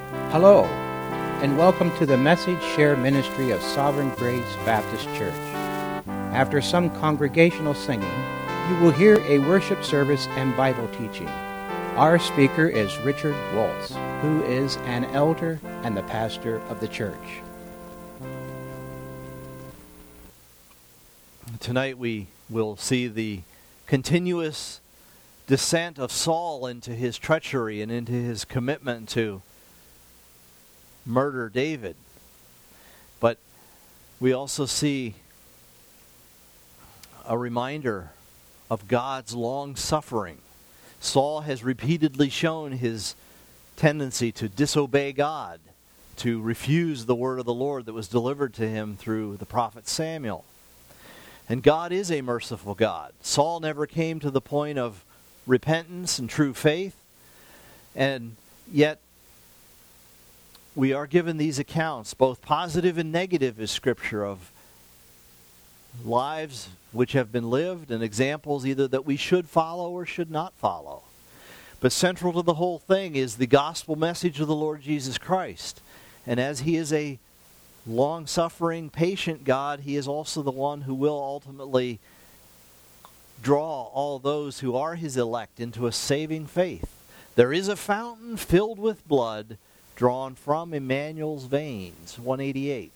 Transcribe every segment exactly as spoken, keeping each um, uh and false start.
Hello, and welcome to the Message Share Ministry of Sovereign Grace Baptist Church. After some congregational singing, you will hear a worship service and Bible teaching. Our speaker is Richard Waltz, who is an elder and the pastor of the church. Tonight we will see the continuous descent of Saul into his treachery and into his commitment to murder David. But we also see a reminder of God's long suffering. Saul has repeatedly shown his tendency to disobey God, to refuse the word of the Lord that was delivered to him through the prophet Samuel. And God is a merciful God. Saul never came to the point of repentance and true faith, and yet we are given these accounts, both positive and negative as Scripture, of lives which have been lived and examples either that we should follow or should not follow. But central to the whole thing is the gospel message of the Lord Jesus Christ. And as He is a long-suffering, patient God, He is also the one who will ultimately draw all those who are His elect into a saving faith. There is a fountain filled with blood drawn from Emmanuel's veins. one eighty-eight.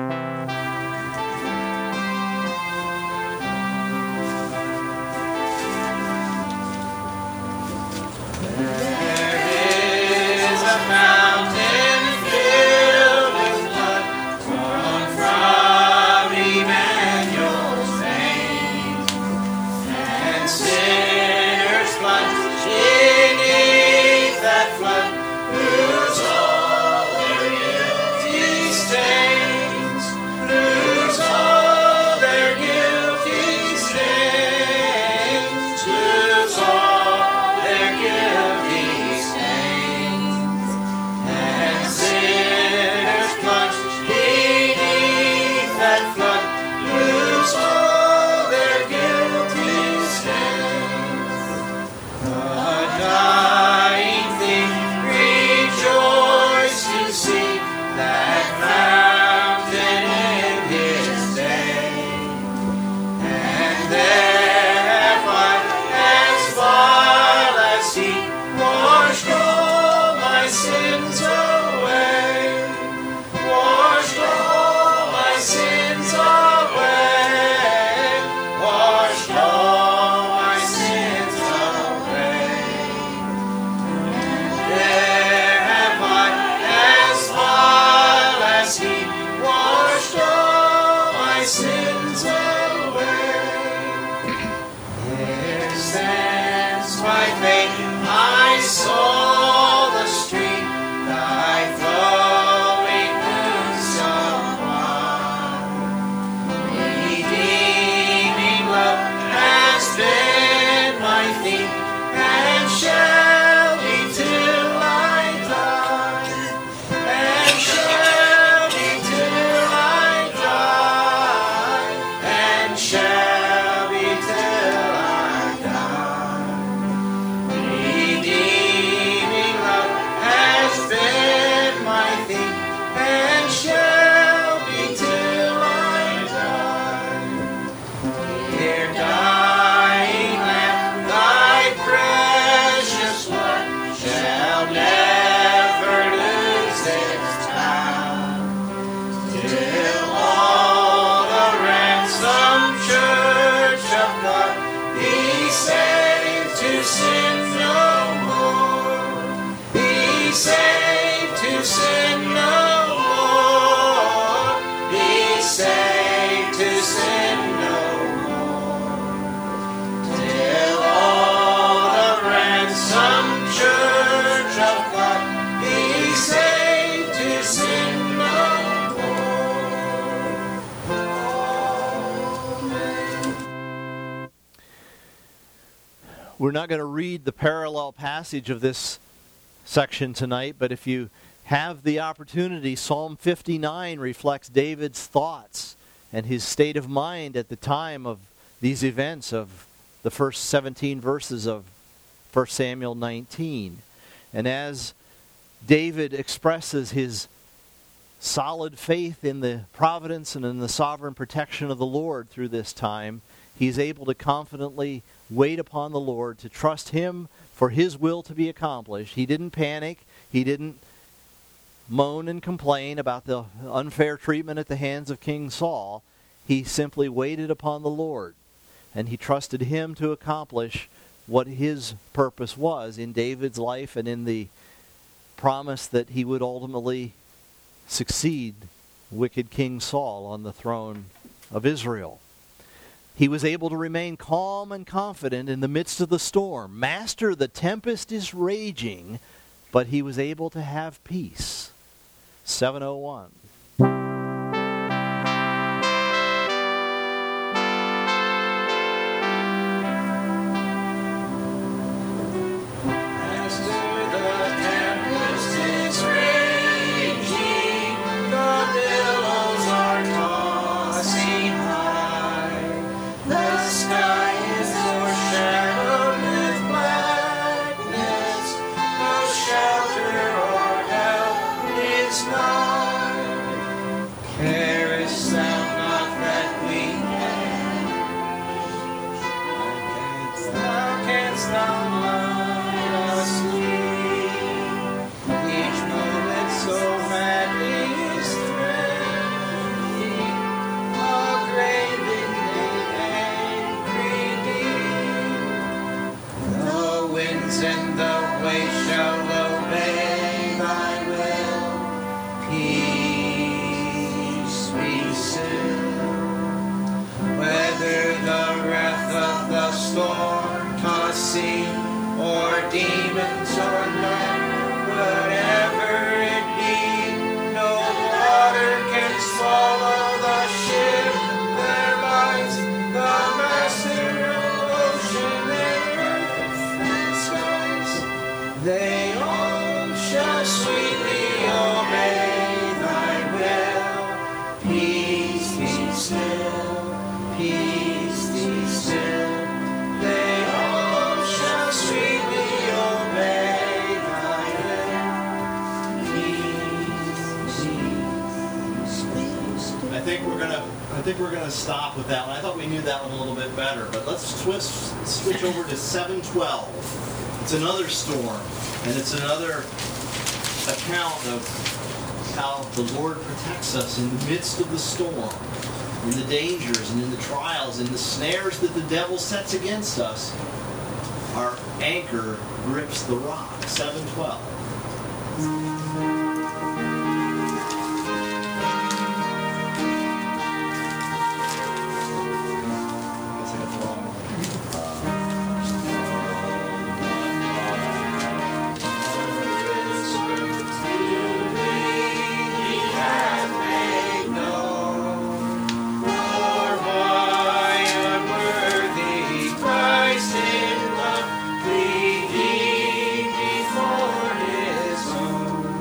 We're not going to read the parallel passage of this section tonight, but if you have the opportunity, Psalm fifty-nine reflects David's thoughts and his state of mind at the time of these events of the first seventeen verses of First Samuel nineteen. And as David expresses his solid faith in the providence and in the sovereign protection of the Lord through this time. He's able to confidently wait upon the Lord, to trust Him for His will to be accomplished. He didn't panic. He didn't moan and complain about the unfair treatment at the hands of King Saul. He simply waited upon the Lord, and he trusted Him to accomplish what His purpose was in David's life and in the promise that he would ultimately succeed wicked King Saul on the throne of Israel. He was able to remain calm and confident in the midst of the storm. Master, the tempest is raging, but he was able to have peace. seven oh one. And the waves shall obey thy will. Peace be still. Whether the wrath of the storm toss sea, or demons or none, whatever it be, no water can swallow the ship. There lies the master of ocean and they all shall sweetly obey thy will. Peace be still, peace be still. They all shall sweetly obey thy will. Peace be still. I think we're gonna. I think we're gonna stop with that one. I thought we knew that one a little bit better, but let's switch switch over to seven twelve. It's another storm, and it's another account of how the Lord protects us in the midst of the storm, in the dangers and in the trials, in the snares that the devil sets against us. Our anchor grips the rock. seven twelve. Before his own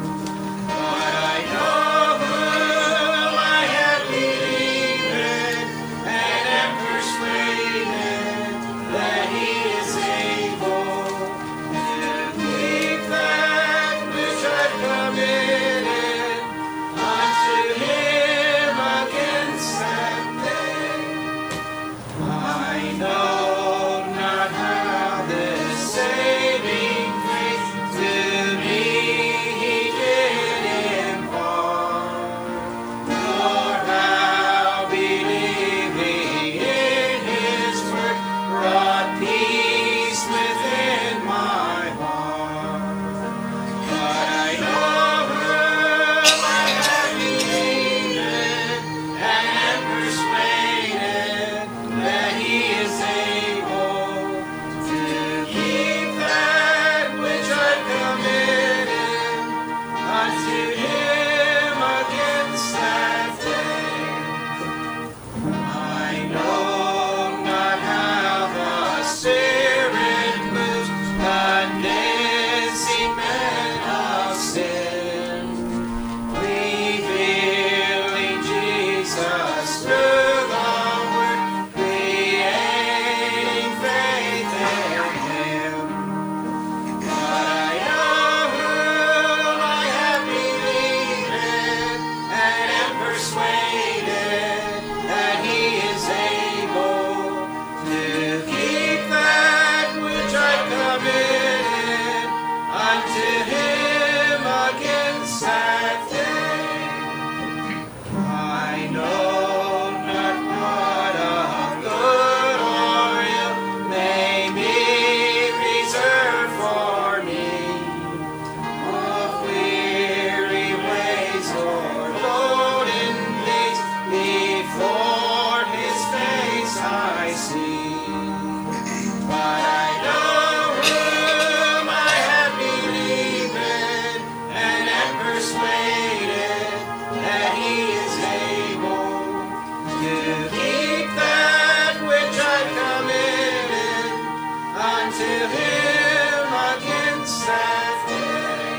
persuaded that he is able to keep that which I've committed unto him against that day.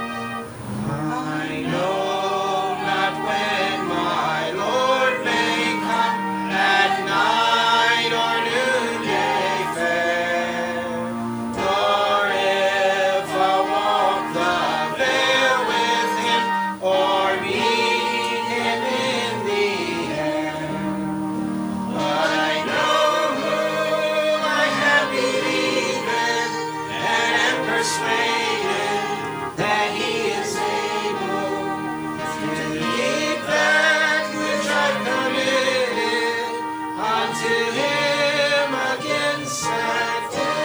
I know not when my Lord may come, at night or noonday fair, nor if I'll walk the vale with him, or meet him in the air. But I know whom I have believed and am persuaded that he is able to keep that which I've committed unto him against that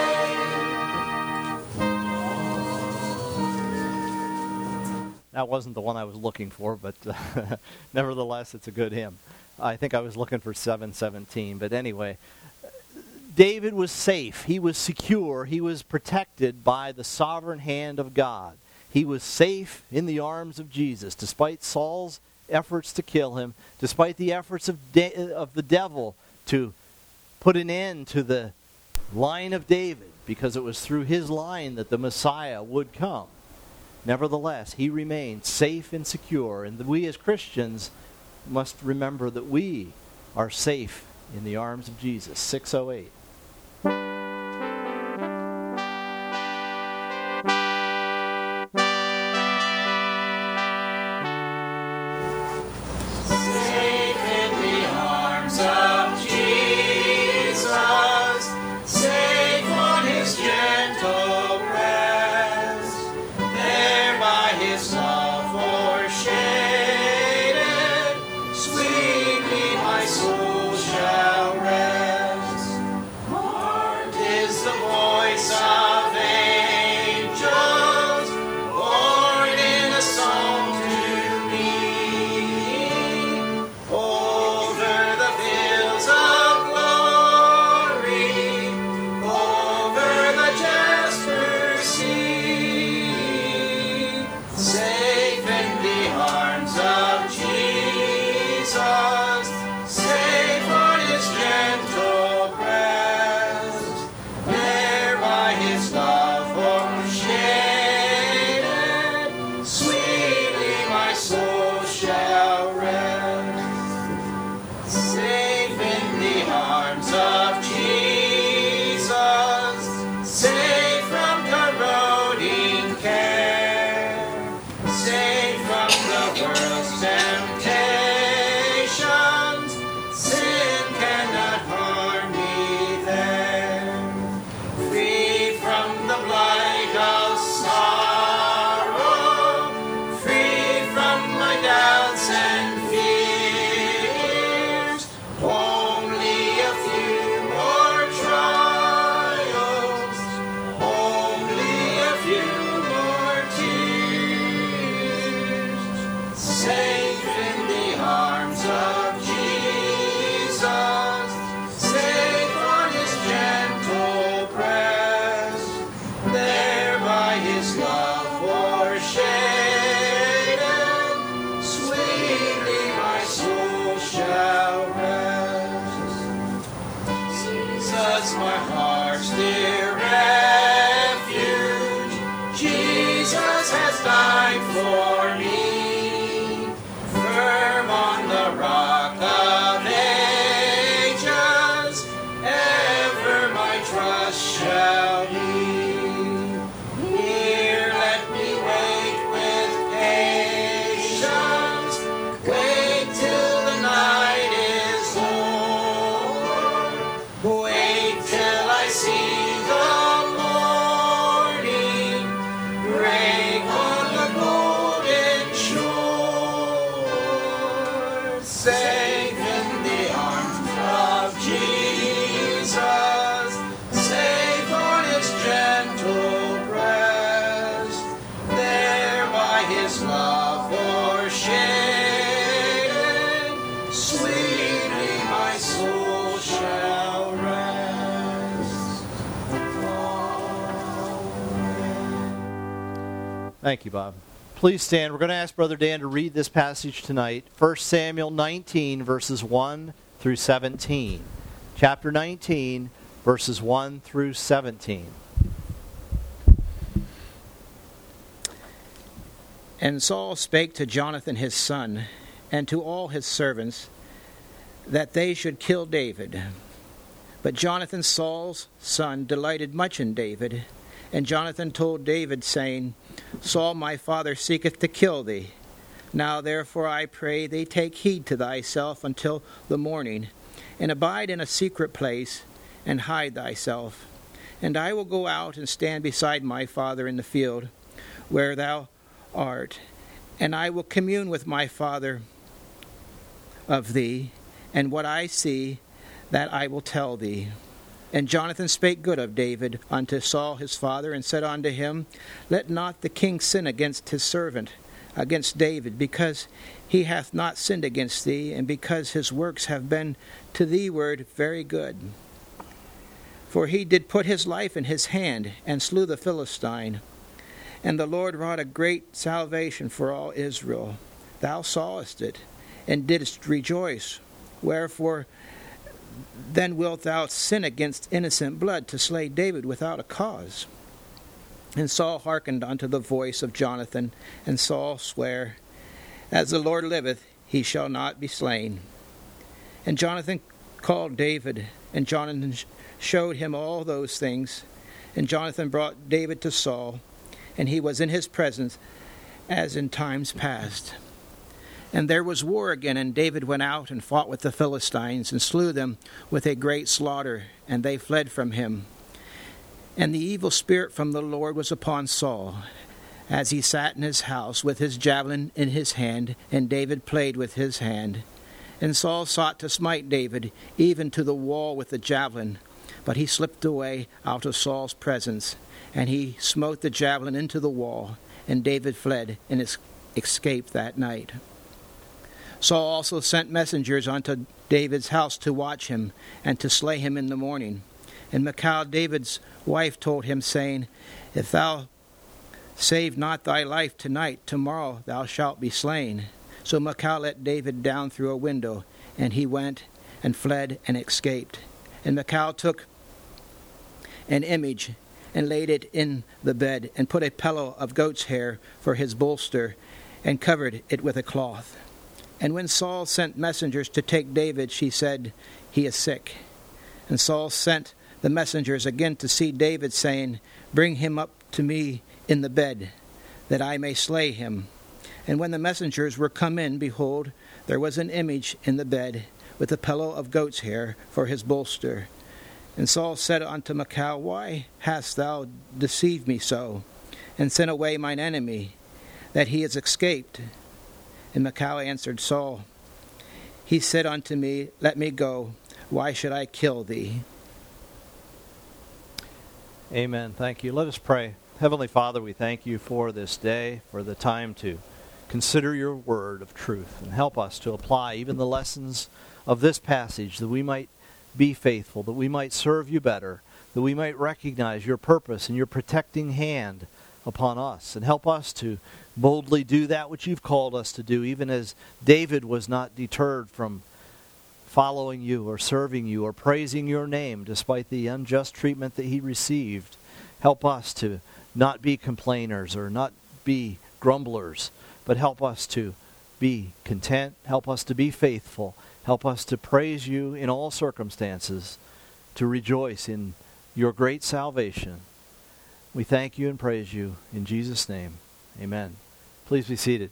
day. That wasn't the one I was looking for, but uh, nevertheless, it's a good hymn. I think I was looking for seven seventeen, but anyway, David was safe. He was secure. He was protected by the sovereign hand of God. He was safe in the arms of Jesus, despite Saul's efforts to kill him, despite the efforts of, de- of the devil to put an end to the line of David, because it was through his line that the Messiah would come. Nevertheless, he remained safe and secure, and we as Christians must remember that we are safe in the arms of Jesus. six oh eight. Safe in the arms of Jesus, safe on his gentle breast, there by his love o'ershaded, sweetly my soul shall rest. Heart is the voice of angels, born in a song to me. Over the fields of glory, over the jasper sea, safe in the arms of Jesus, safe on his gentle breast, there by his love o'ershaded, sweetly my soul shall rest. Safe in the arms of Jesus, safe from corroding care, safe from the world's temptations, sin cannot harm me there. Free from the blight of sorrow, free from my doubts and fears, only a few more trials, only a few more tears. Safe in the arms of Jesus, safe on his gentle breast, there by his love o'ershaded, sweetly my soul shall rest. Jesus, my heart's dear refuge, Jesus has died for me. Firm on the rock of ages, ever my trust shall be. Here let me wait with patience, wait till the night is o'er, wait till I see the morning break on the golden shore. Safe in the arms of Jesus, safe on his gentle breast, there by his love o'ershaded, sweetly my soul shall rest. Amen. Thank you, Bob. please stand. We're going to ask Brother Dan to read this passage tonight. First Samuel nineteen, verses one through seventeen. Chapter nineteen, verses one through seventeen. And Saul spake to Jonathan his son, and to all his servants, that they should kill David. But Jonathan, Saul's son, delighted much in David. And Jonathan told David, saying, Saul my father seeketh to kill thee. Now therefore I pray thee, take heed to thyself until the morning, and abide in a secret place, and hide thyself. And I will go out and stand beside my father in the field, where thou art, and I will commune with my father of thee, and what I see, that I will tell thee. And Jonathan spake good of David unto Saul his father, and said unto him, Let not the king sin against his servant, against David, because he hath not sinned against thee, and because his works have been to thee word very good. For he did put his life in his hand, and slew the Philistine. And the Lord wrought a great salvation for all Israel. Thou sawest it, and didst rejoice. Wherefore then wilt thou sin against innocent blood, to slay David without a cause? And Saul hearkened unto the voice of Jonathan, and Saul sware, As the Lord liveth, he shall not be slain. And Jonathan called David, and Jonathan showed him all those things. And Jonathan brought David to Saul, and he was in his presence as in times past. And there was war again, and David went out and fought with the Philistines, and slew them with a great slaughter, and they fled from him. And the evil spirit from the Lord was upon Saul, as he sat in his house with his javelin in his hand, and David played with his hand. And Saul sought to smite David, even to the wall with the javelin, but he slipped away out of Saul's presence, and he smote the javelin into the wall, and David fled and escaped that night. Saul also sent messengers unto David's house to watch him, and to slay him in the morning. And Michal, David's wife, told him, saying, If thou save not thy life tonight, tomorrow thou shalt be slain. So Michal let David down through a window, and he went and fled and escaped. And Michal took an image and laid it in the bed, and put a pillow of goat's hair for his bolster, and covered it with a cloth. And when Saul sent messengers to take David, she said, He is sick. And Saul sent the messengers again to see David, saying, Bring him up to me in the bed, that I may slay him. And when the messengers were come in, behold, there was an image in the bed, with a pillow of goat's hair for his bolster. And Saul said unto Michal, Why hast thou deceived me so, and sent away mine enemy, that he is escaped? And Michal answered Saul, He said unto me, Let me go. Why should I kill thee? Amen. Thank you. Let us pray. Heavenly Father, we thank you for this day, for the time to consider your word of truth, and help us to apply even the lessons of this passage, that we might be faithful, that we might serve you better, that we might recognize your purpose and your protecting hand upon us, and help us to boldly do that which you've called us to do, even as David was not deterred from following you or serving you or praising your name despite the unjust treatment that he received. Help us to not be complainers or not be grumblers, but help us to be content, help us to be faithful, help us to praise you in all circumstances, to rejoice in your great salvation. We thank you and praise you in Jesus' name. Amen. Please be seated.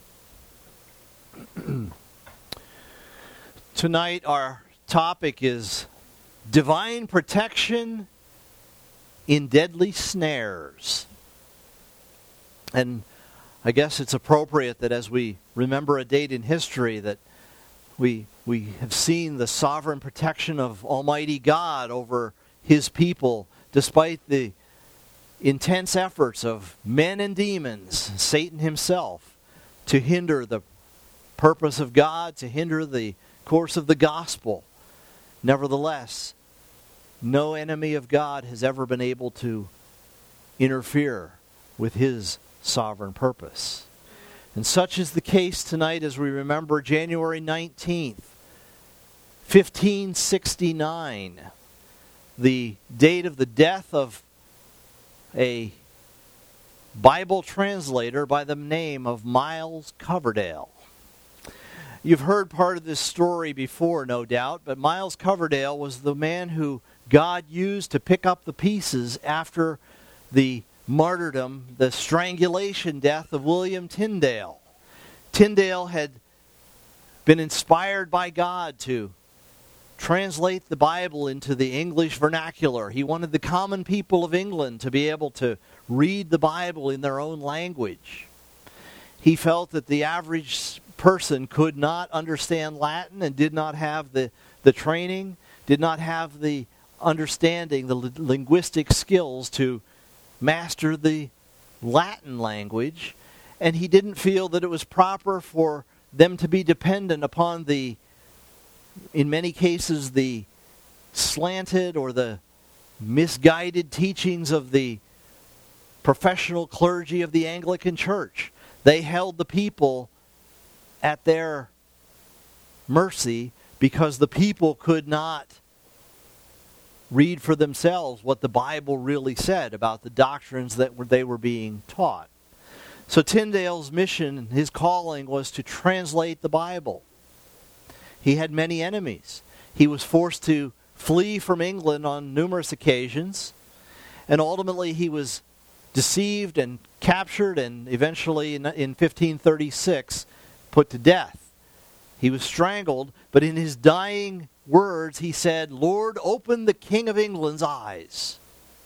Tonight our topic is divine protection in deadly snares. And I guess it's appropriate that as we remember a date in history that we we have seen the sovereign protection of Almighty God over his people despite the intense efforts of men and demons, Satan himself, to hinder the purpose of God, to hinder the course of the gospel. Nevertheless, no enemy of God has ever been able to interfere with his sovereign purpose. And such is the case tonight as we remember January nineteenth, fifteen sixty-nine, the date of the death of a Bible translator by the name of Miles Coverdale. You've heard part of this story before, no doubt, but Miles Coverdale was the man who God used to pick up the pieces after the martyrdom, the strangulation death of William Tyndale. Tyndale had been inspired by God to translate the Bible into the English vernacular. He wanted the common people of England to be able to read the Bible in their own language. He felt that the average person could not understand Latin and did not have the, the training, did not have the understanding, the li- linguistic skills to master the Latin language, and he didn't feel that it was proper for them to be dependent upon the, in many cases, the slanted or the misguided teachings of the professional clergy of the Anglican Church. They held the people at their mercy because the people could not read for themselves what the Bible really said about the doctrines that were, they were being taught. So Tyndale's mission, his calling, was to translate the Bible. He had many enemies. He was forced to flee from England on numerous occasions, and ultimately he was deceived and captured and eventually in, in fifteen thirty-six put to death. He was strangled, but in his dying words he said, "Lord, open the King of England's eyes."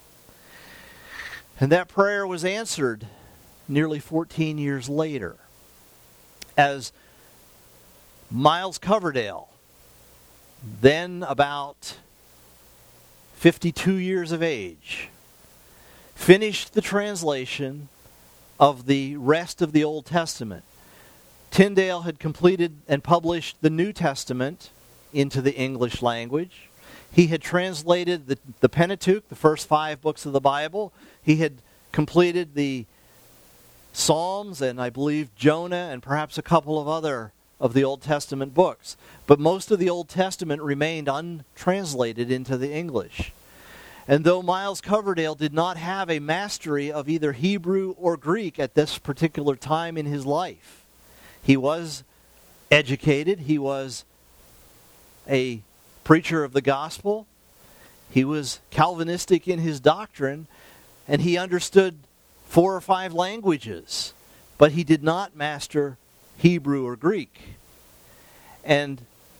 And that prayer was answered nearly fourteen years later, as Miles Coverdale, then about fifty-two years of age, finished the translation of the rest of the Old Testament. Tyndale had completed and published the New Testament into the English language. He had translated the, the Pentateuch, the first five books of the Bible. He had completed the Psalms and I believe Jonah and perhaps a couple of other of the Old Testament books. But most of the Old Testament remained untranslated into the English. And though Miles Coverdale did not have a mastery of either Hebrew or Greek at this particular time in his life, he was educated, he was a preacher of the gospel, he was Calvinistic in his doctrine, and he understood four or five languages, but he did not master Hebrew or Greek. And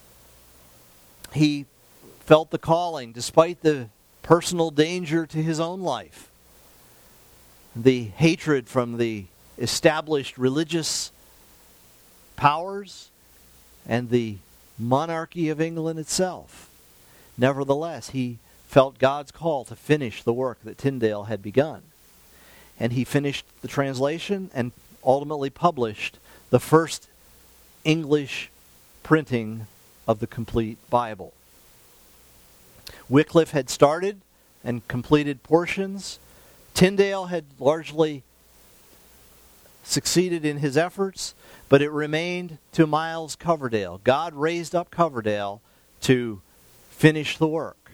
he felt the calling, despite the personal danger to his own life, the hatred from the established religious powers and the monarchy of England itself. Nevertheless, he felt God's call to finish the work that Tyndale had begun. And he finished the translation and ultimately published the first English printing of the complete Bible. Wycliffe had started and completed portions. Tyndale had largely succeeded in his efforts, but it remained to Miles Coverdale. God raised up Coverdale to finish the work.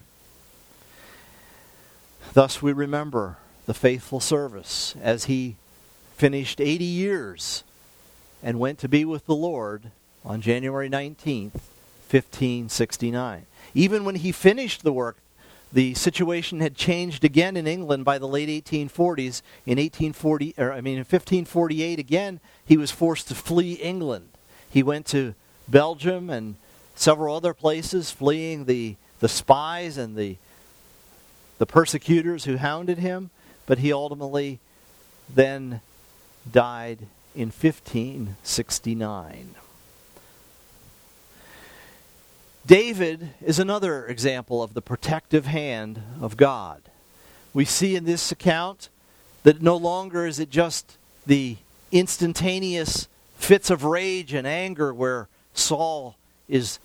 Thus we remember the faithful service as he finished eighty years and went to be with the Lord on January nineteenth, fifteen sixty-nine. Even when he finished the work, the situation had changed again in England by the late eighteen forties. In eighteen forty, or I mean in fifteen forty-eight, again he was forced to flee England. He went to Belgium and several other places, fleeing the the spies and the the persecutors who hounded him. But he ultimately then died in fifteen sixty-nine. David is another example of the protective hand of God. We see in this account that no longer is it just the instantaneous fits of rage and anger where Saul is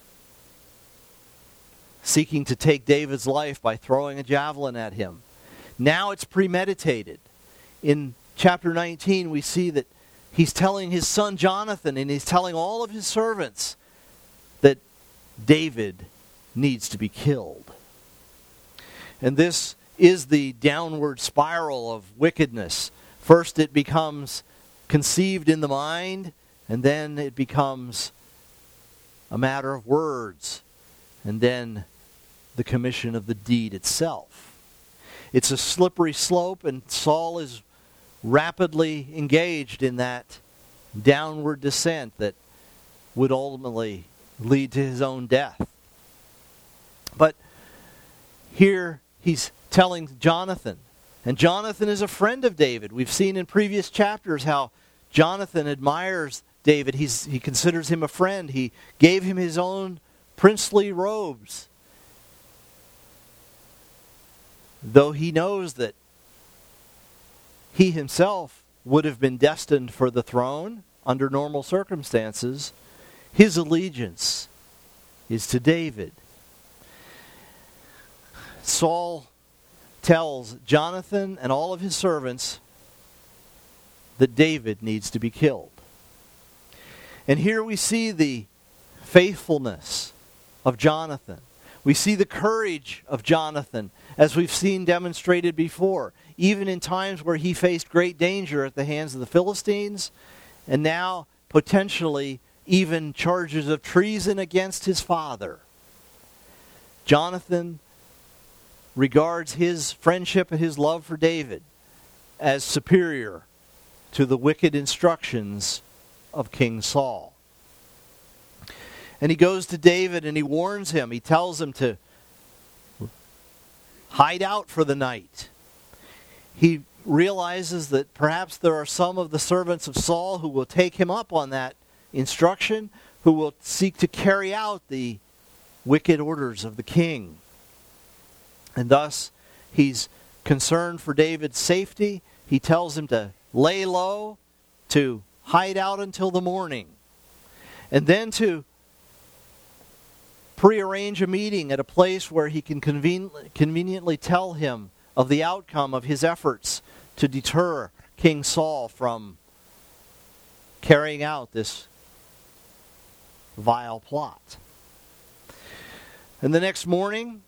seeking to take David's life by throwing a javelin at him. Now it's premeditated. In chapter nineteen, we see that he's telling his son Jonathan, and he's telling all of his servants that David needs to be killed. And this is the downward spiral of wickedness. First it becomes conceived in the mind, and then it becomes a matter of words, and then the commission of the deed itself. It's a slippery slope, and Saul is rapidly engaged in that downward descent that would ultimately lead to his own death. But here he's telling Jonathan, and Jonathan is a friend of David. We've seen in previous chapters how Jonathan admires David. He's, he considers him a friend. He gave him his own princely robes, though he knows that he himself would have been destined for the throne under normal circumstances. His allegiance is to David. Saul tells Jonathan and all of his servants that David needs to be killed. And here we see the faithfulness of Jonathan. We see the courage of Jonathan, as we've seen demonstrated before, even in times where he faced great danger at the hands of the Philistines, and now potentially even charges of treason against his father. Jonathan regards his friendship and his love for David as superior to the wicked instructions of King Saul. And he goes to David and he warns him. He tells him to hide out for the night. He realizes that perhaps there are some of the servants of Saul who will take him up on that instruction, who will seek to carry out the wicked orders of the king. And thus, he's concerned for David's safety. He tells him to lay low, to hide out until the morning, and then to prearrange a meeting at a place where he can conven- conveniently tell him of the outcome of his efforts to deter King Saul from carrying out this vile plot. And the next morning,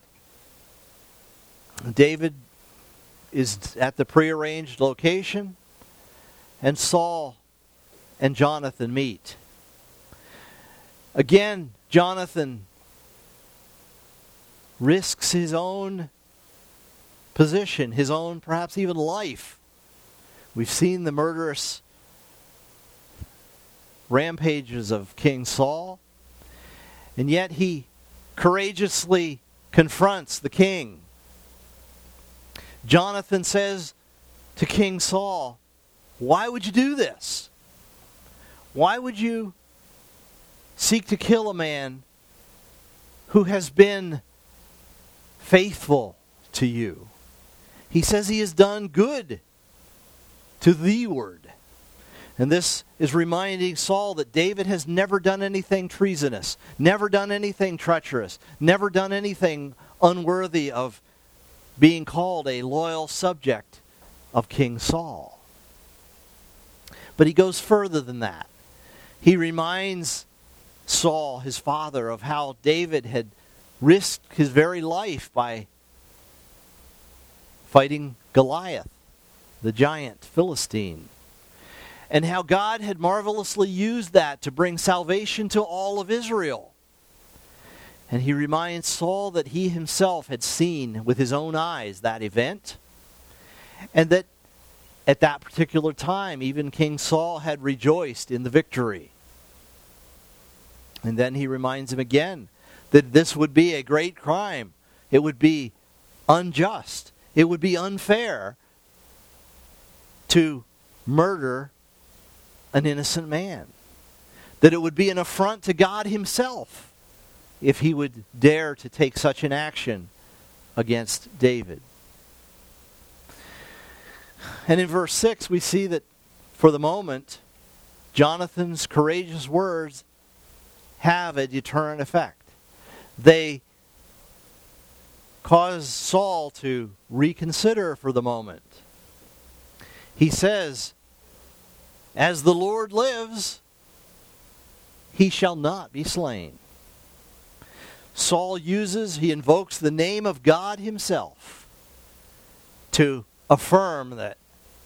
David is at the prearranged location, and Saul and Jonathan meet. Again, Jonathan risks his own position, his own perhaps even life. We've seen the murderous rampages of King Saul, and yet he courageously confronts the king. Jonathan says to King Saul, "Why would you do this? Why would you seek to kill a man who has been faithful to you?" He says he has done good to thee ward. And this is reminding Saul that David has never done anything treasonous, never done anything treacherous, never done anything unworthy of being called a loyal subject of King Saul. But he goes further than that. He reminds Saul, his father, of how David had risked his very life by fighting Goliath, the giant Philistine, and how God had marvelously used that to bring salvation to all of Israel. And he reminds Saul that he himself had seen with his own eyes that event, and that at that particular time, even King Saul had rejoiced in the victory. And then he reminds him again that this would be a great crime. It would be unjust. It would be unfair to murder an innocent man. That it would be an affront to God himself if he would dare to take such an action against David. And in verse six, we see that for the moment, Jonathan's courageous words have a deterrent effect. They cause Saul to reconsider for the moment. He says, As the Lord lives, he shall not be slain. Saul uses, he invokes the name of God himself to affirm that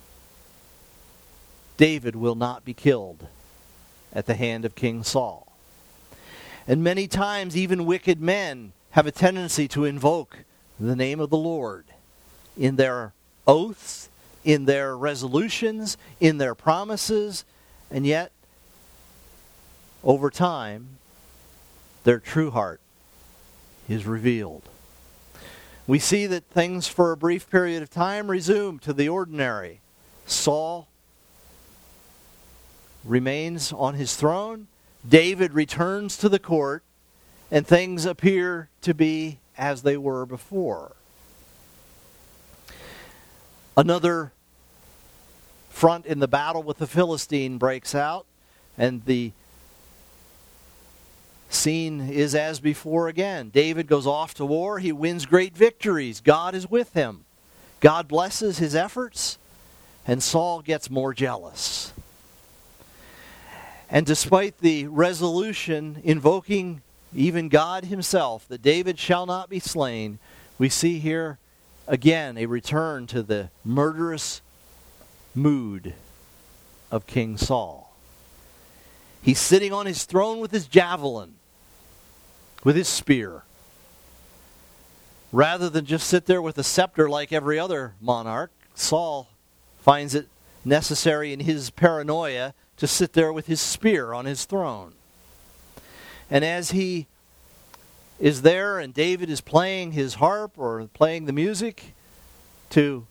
David will not be killed at the hand of King Saul. And many times even wicked men have a tendency to invoke the name of the Lord in their oaths, in their resolutions, in their promises, and yet, over time, their true heart is revealed. We see that things for a brief period of time resume to the ordinary. Saul remains on his throne. David returns to the court, and things appear to be as they were before. Another front in the battle with the Philistine breaks out, and the scene is as before again. David goes off to war. He wins great victories. God is with him. God blesses his efforts, and Saul gets more jealous. And despite the resolution invoking even God himself, that David shall not be slain, we see here again a return to the murderous mood of King Saul. He's sitting on his throne with his javelin, with his spear. Rather than just sit there with a scepter like every other monarch, Saul finds it necessary in his paranoia to sit there with his spear on his throne. And as he is there and David is playing his harp or playing the music to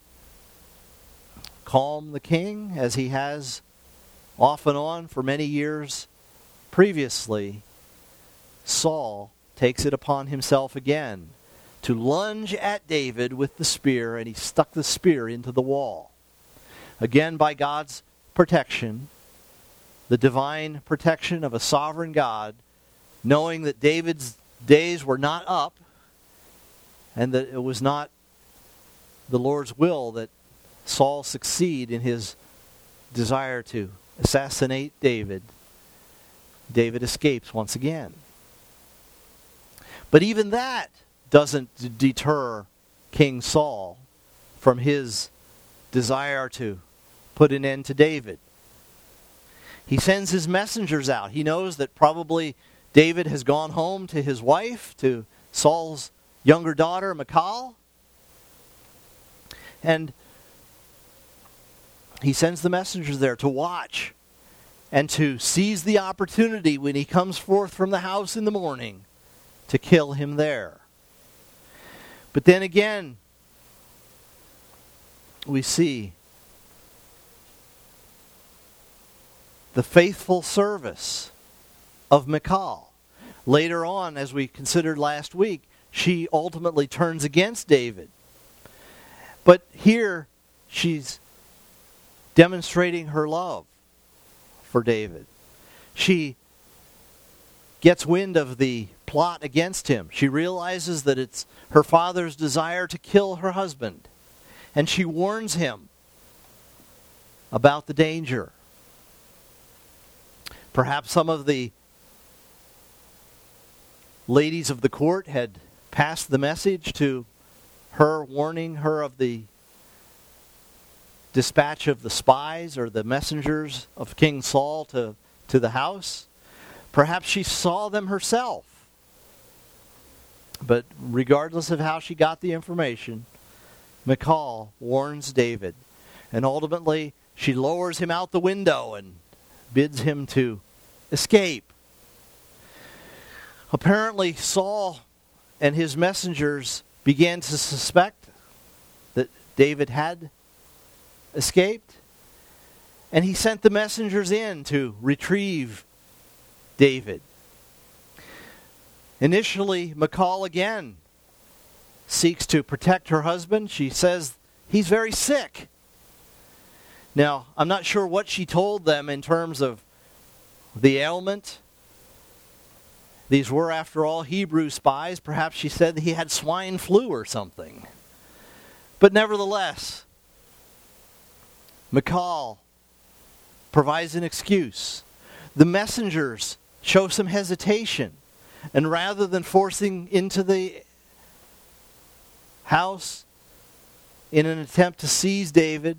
calm the king, as he has off and on for many years previously, Saul takes it upon himself again to lunge at David with the spear, and he stuck the spear into the wall. Again, by God's protection, the divine protection of a sovereign God, knowing that David's days were not up, and that it was not the Lord's will that Saul succeed in his desire to assassinate David, David escapes once again. But even that doesn't d- deter King Saul from his desire to put an end to David. He sends his messengers out. He knows that probably David has gone home to his wife, to Saul's younger daughter, Michal. And he sends the messengers there to watch and to seize the opportunity when he comes forth from the house in the morning to kill him there. But then again, we see the faithful service of Michal. Later on, as we considered last week, she ultimately turns against David. But here, she's demonstrating her love for David. She gets wind of the plot against him. She realizes that it's her father's desire to kill her husband. And she warns him about the danger. Perhaps some of the ladies of the court had passed the message to her, warning her of the dispatch of the spies or the messengers of King Saul to, to the house. Perhaps she saw them herself. But regardless of how she got the information, Michal warns David. And ultimately, she lowers him out the window and bids him to escape. Apparently, Saul and his messengers began to suspect that David had escaped, and he sent the messengers in to retrieve David. Initially, Michal again seeks to protect her husband. She says he's very sick. Now, I'm not sure what she told them in terms of the ailment. These were, after all, Hebrew spies. Perhaps she said that he had swine flu or something. But nevertheless, Michal provides an excuse. The messengers show some hesitation. And rather than forcing into the house in an attempt to seize David,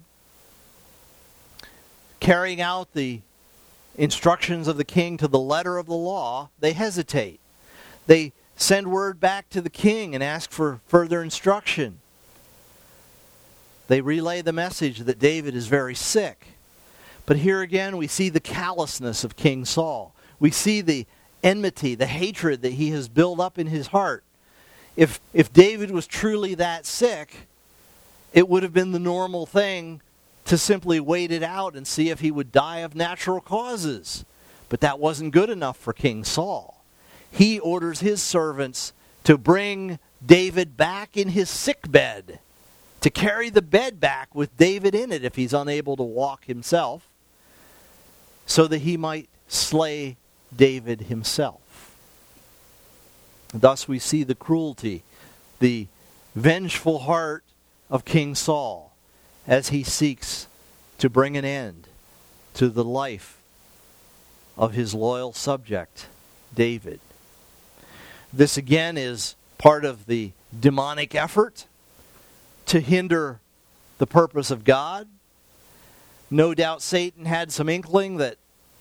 carrying out the instructions of the king to the letter of the law, they hesitate. They send word back to the king and ask for further instruction. They relay the message that David is very sick. But here again we see the callousness of King Saul. We see the enmity, the hatred that he has built up in his heart. If, if David was truly that sick, it would have been the normal thing to simply wait it out and see if he would die of natural causes. But that wasn't good enough for King Saul. He orders his servants to bring David back in his sick bed, to carry the bed back with David in it if he's unable to walk himself, so that he might slay David himself. Thus we see the cruelty, the vengeful heart of King Saul as he seeks to bring an end to the life of his loyal subject, David. This again is part of the demonic effort to hinder the purpose of God. No doubt Satan had some inkling that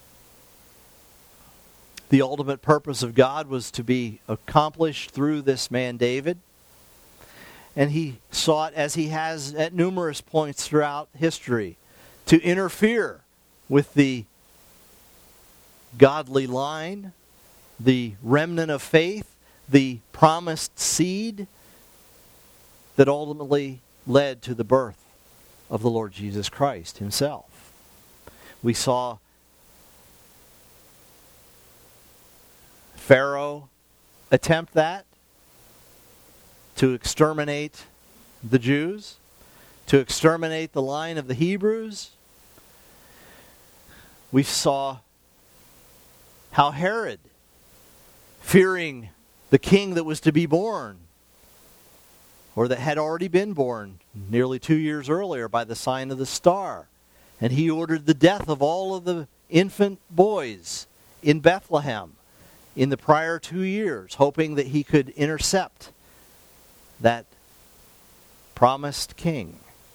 the ultimate purpose of God was to be accomplished through this man David. And he sought, as he has at numerous points throughout history, to interfere with the godly line, the remnant of faith, the promised seed that ultimately led to the birth of the Lord Jesus Christ himself. We saw Pharaoh attempt that, to exterminate the Jews, to exterminate the line of the Hebrews. We saw how Herod, fearing the king that was to be born, or that had already been born nearly two years earlier by the sign of the star, and he ordered the death of all of the infant boys in Bethlehem in the prior two years, hoping that he could intercept that promised king.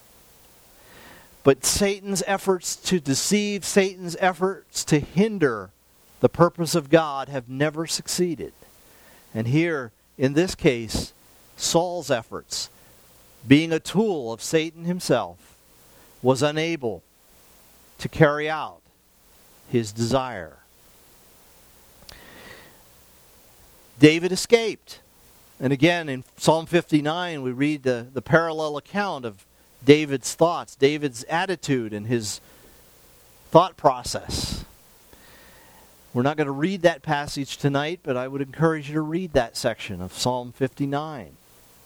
But Satan's efforts to deceive, Satan's efforts to hinder the purpose of God have never succeeded. And here, in this case, Saul's efforts, being a tool of Satan himself, was unable to carry out his desire. David escaped. And again, in Psalm fifty-nine, we read the, the parallel account of David's thoughts, David's attitude and his thought process. We're not going to read that passage tonight, but I would encourage you to read that section of Psalm fifty-nine.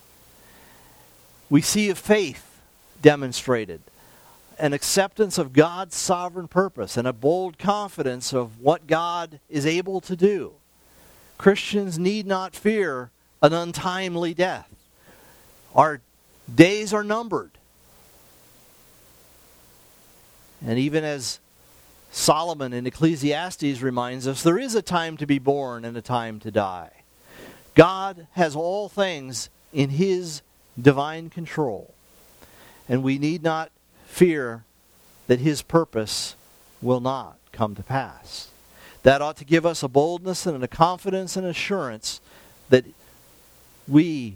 We see a faith demonstrated, an acceptance of God's sovereign purpose, and a bold confidence of what God is able to do. Christians need not fear an untimely death. Our days are numbered. And even as Solomon in Ecclesiastes reminds us, there is a time to be born and a time to die. God has all things in his divine control. And we need not fear that his purpose will not come to pass. That ought to give us a boldness and a confidence and assurance that we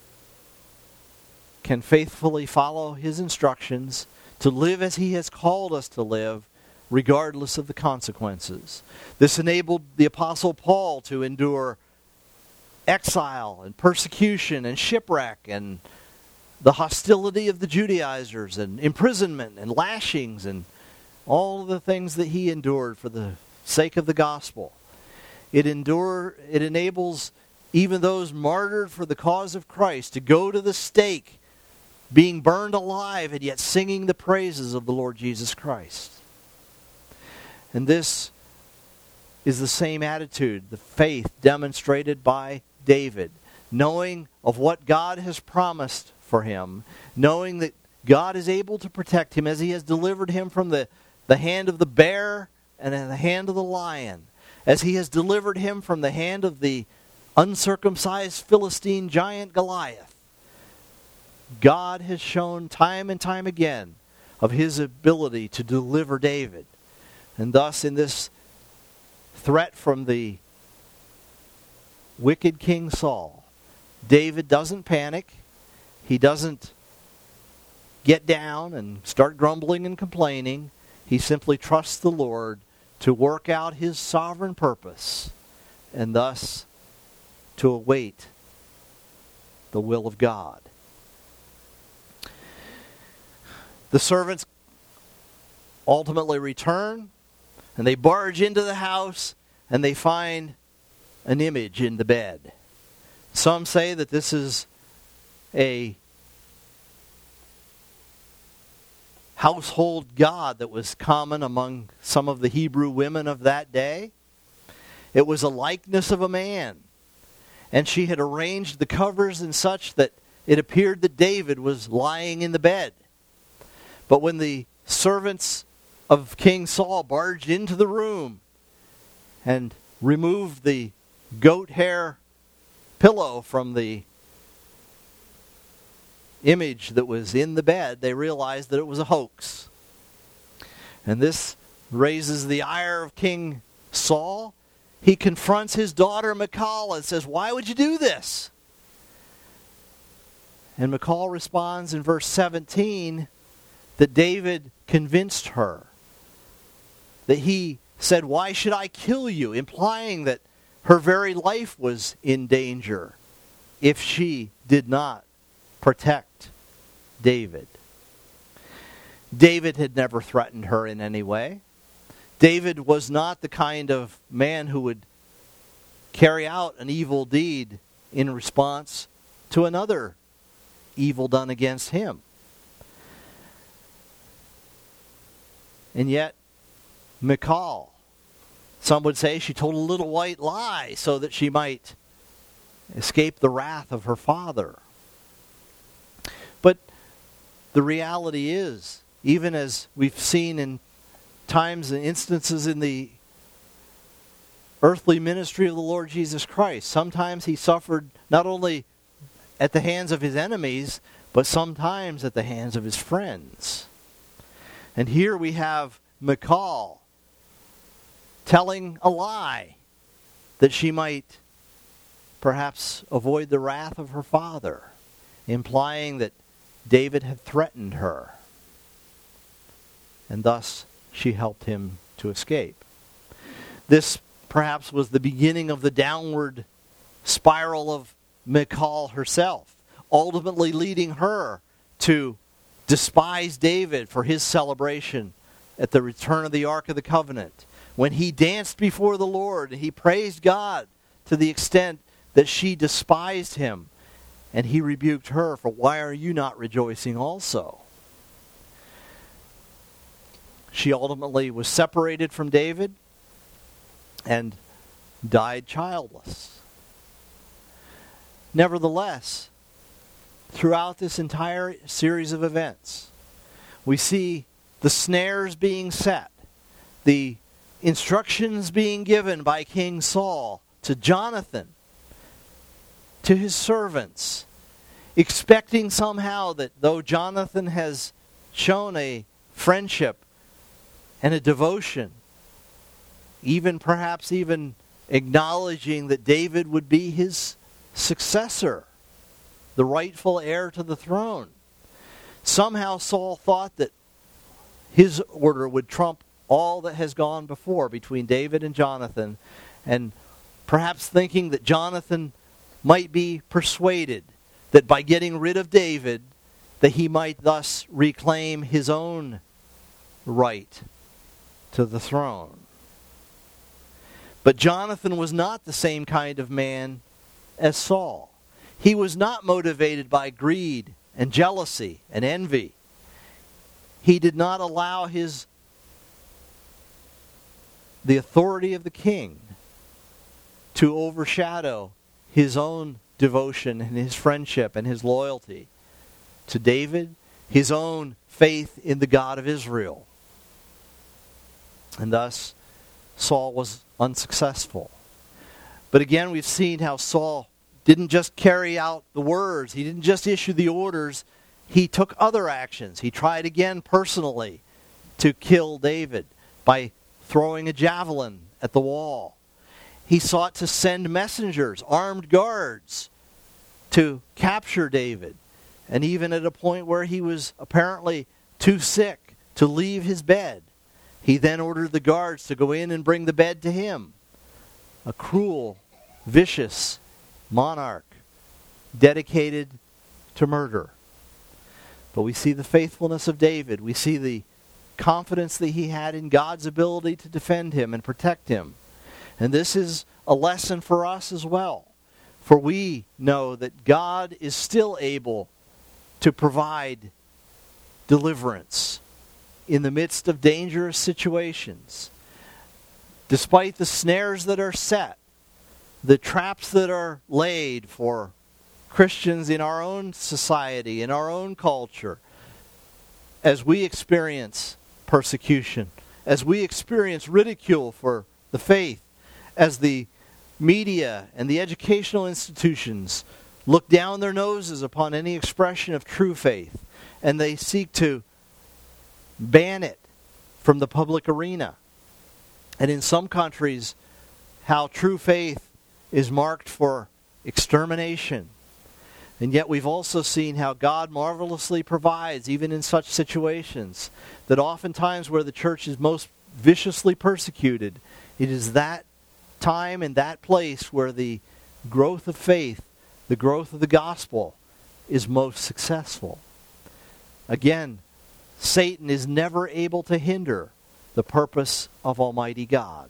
can faithfully follow his instructions to live as he has called us to live, regardless of the consequences. This enabled the Apostle Paul to endure exile and persecution and shipwreck and the hostility of the Judaizers and imprisonment and lashings and all of the things that he endured for the sake of the gospel. It endure, it enables even those martyred for the cause of Christ to go to the stake, being burned alive and yet singing the praises of the Lord Jesus Christ. And this is the same attitude, the faith demonstrated by David, knowing of what God has promised for him, knowing that God is able to protect him as he has delivered him from the the hand of the bear and in the hand of the lion, as he has delivered him from the hand of the uncircumcised Philistine giant Goliath. God has shown time and time again of his ability to deliver David. And thus, in this threat from the wicked King Saul, David doesn't panic. He doesn't get down and start grumbling and complaining. He simply trusts the Lord to work out his sovereign purpose, and thus to await the will of God. The servants ultimately return, and they barge into the house, and they find an image in the bed. Some say that this is a household god that was common among some of the Hebrew women of that day. It was a likeness of a man, and she had arranged the covers in such that it appeared that David was lying in the bed. But when the servants of King Saul barged into the room and removed the goat hair pillow from the image that was in the bed, they realized that it was a hoax. And this raises the ire of King Saul. He confronts his daughter Michal and says, "Why would you do this?" And Michal responds in verse seventeen that David convinced her. That he said, "Why should I kill you?" implying that her very life was in danger if she did not protect David. David had never threatened her in any way. David was not the kind of man who would carry out an evil deed in response to another evil done against him. And yet, Michal, some would say she told a little white lie so that she might escape the wrath of her father. But the reality is, even as we've seen in times and instances in the earthly ministry of the Lord Jesus Christ, sometimes he suffered not only at the hands of his enemies, but sometimes at the hands of his friends. And here we have Michal telling a lie that she might perhaps avoid the wrath of her father, implying that David had threatened her, and thus she helped him to escape. This perhaps was the beginning of the downward spiral of Michal herself, ultimately leading her to despise David for his celebration at the return of the Ark of the Covenant, when he danced before the Lord and he praised God to the extent that she despised him, and he rebuked her for, "Why are you not rejoicing also?" She ultimately was separated from David and died childless. Nevertheless, throughout this entire series of events, we see the snares being set, the instructions being given by King Saul to Jonathan, to his servants, expecting somehow that though Jonathan has shown a friendship and a devotion, even perhaps even acknowledging that David would be his successor, the rightful heir to the throne, somehow Saul thought that his order would trump all that has gone before between David and Jonathan, and perhaps thinking that Jonathan might be persuaded that by getting rid of David, that he might thus reclaim his own right to the throne. But Jonathan was not the same kind of man as Saul. He was not motivated by greed and jealousy and envy. He did not allow his the authority of the king to overshadow his own devotion and his friendship and his loyalty to David, his own faith in the God of Israel. And thus, Saul was unsuccessful. But again, we've seen how Saul didn't just carry out the words. He didn't just issue the orders. He took other actions. He tried again personally to kill David by throwing a javelin at the wall. He sought to send messengers, armed guards, to capture David. And even at a point where he was apparently too sick to leave his bed, he then ordered the guards to go in and bring the bed to him. A cruel, vicious monarch dedicated to murder. But we see the faithfulness of David. We see the confidence that he had in God's ability to defend him and protect him. And this is a lesson for us as well. For we know that God is still able to provide deliverance in the midst of dangerous situations. Despite the snares that are set, the traps that are laid for Christians in our own society, in our own culture, as we experience persecution, as we experience ridicule for the faith, as the media and the educational institutions look down their noses upon any expression of true faith, and they seek to ban it from the public arena. And in some countries, how true faith is marked for extermination. And yet we've also seen how God marvelously provides, even in such situations, that oftentimes where the church is most viciously persecuted, it is that time and that place where the growth of faith, the growth of the gospel, is most successful. Again, Satan is never able to hinder the purpose of Almighty God.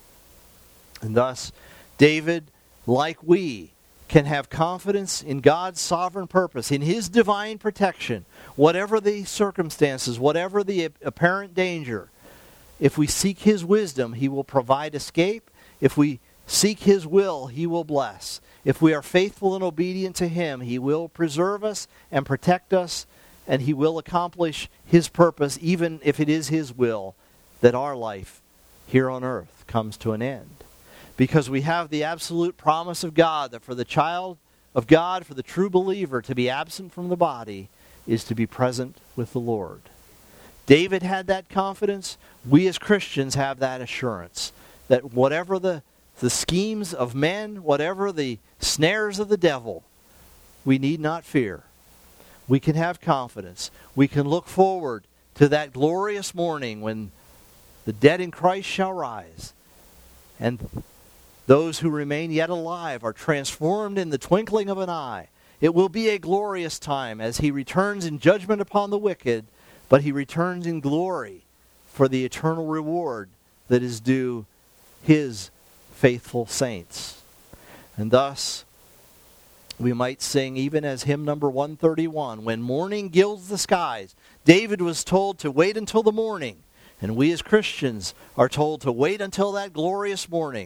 And thus, David, like we, can have confidence in God's sovereign purpose, in His divine protection, whatever the circumstances, whatever the apparent danger. If we seek His wisdom, He will provide escape. If we seek His will, He will bless. If we are faithful and obedient to Him, He will preserve us and protect us, and He will accomplish His purpose, even if it is His will that our life here on earth comes to an end. Because we have the absolute promise of God that for the child of God, for the true believer, to be absent from the body is to be present with the Lord. David had that confidence. We as Christians have that assurance that whatever the, the schemes of men, whatever the snares of the devil, we need not fear. We can have confidence. We can look forward to that glorious morning when the dead in Christ shall rise, and those who remain yet alive are transformed in the twinkling of an eye. It will be a glorious time as He returns in judgment upon the wicked, but He returns in glory for the eternal reward that is due His faithful saints. And thus, we might sing even as hymn number one thirty-one, when morning gilds the skies. David was told to wait until the morning, and we as Christians are told to wait until that glorious morning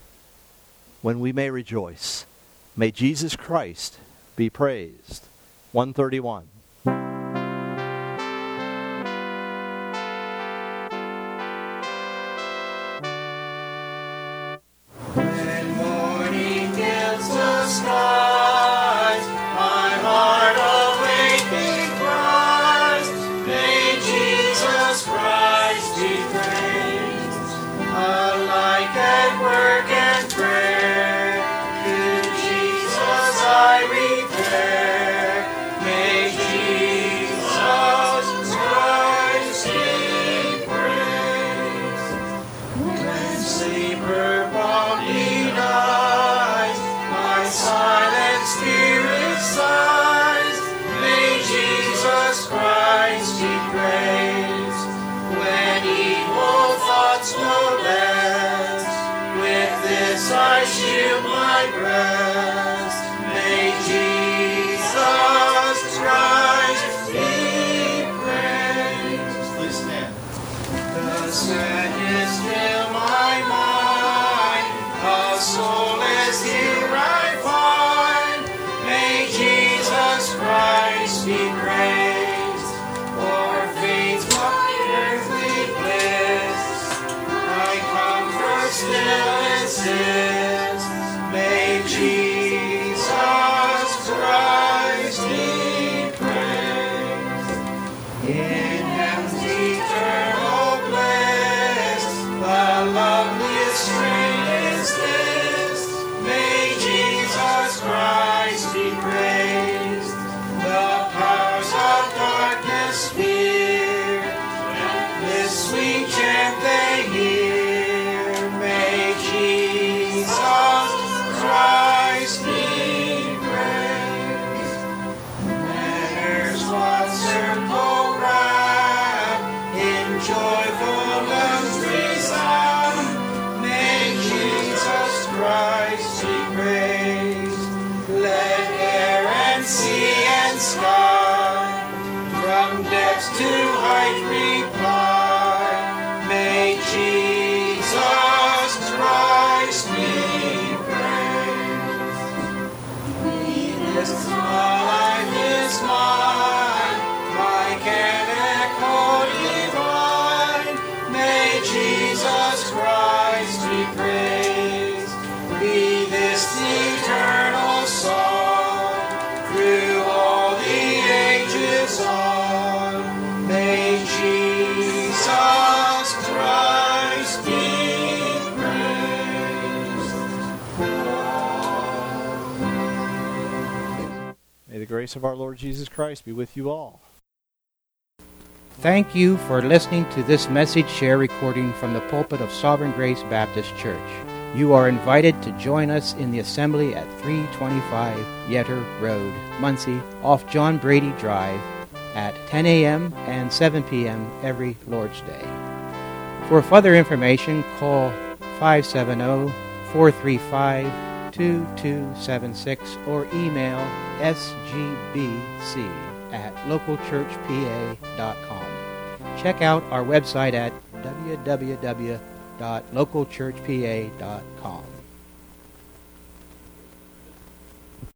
when we may rejoice. May Jesus Christ be praised. one thirty-one. When morning gilds the skies, my heart awaking cries, may Jesus Christ be praised. Alike at work and prayer, to Jesus I repair. May Jesus Christ be praised. When sleeper palmy dies, my silent spirit sighs. May Jesus Christ be praised. When evil thoughts no less, with this I shield my breast. May Jesus Christ be praised. Please stand. The sadness fill my mind, a solace here I find. May Jesus Christ be praised. For faith's my earthly bliss, grace of our Lord Jesus Christ be with you all. Thank you for listening to this message share recording from the pulpit of Sovereign Grace Baptist Church. You are invited to join us in the assembly at three twenty-five Yetter Road, Muncie, off John Brady Drive, at ten a.m. and seven p.m. every Lord's Day. For further information, call five seven zero, four three five, two two seven six or email s g b c at local church p a dot com. Check out our website at w w w dot local church p a dot com.